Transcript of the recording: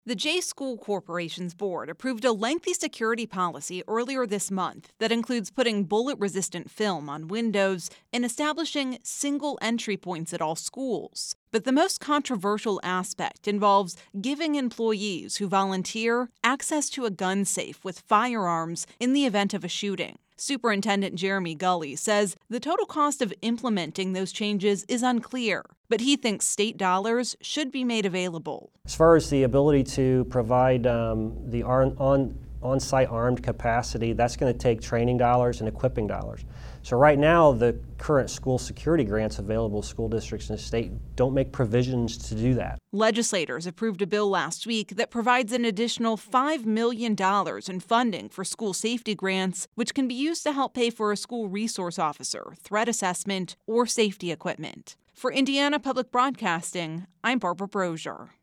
The J School Corporation's board approved a lengthy security policy earlier this month that includes putting bullet-resistant film on windows and establishing single entry points at all schools. But the most controversial aspect involves giving employees who volunteer access to a gun safe with firearms in the event of a shooting. Superintendent Jeremy Gully says the total cost of implementing those changes is unclear, but he thinks state dollars should be made available. As far as the ability to provide the on-site armed capacity, that's going to take training dollars and equipping dollars. So right now, the current school security grants available to school districts in the state don't make provisions to do that. Legislators approved a bill last week that provides an additional $5 million in funding for school safety grants, which can be used to help pay for a school resource officer, threat assessment, or safety equipment. For Indiana Public Broadcasting, I'm Barbara Brosier.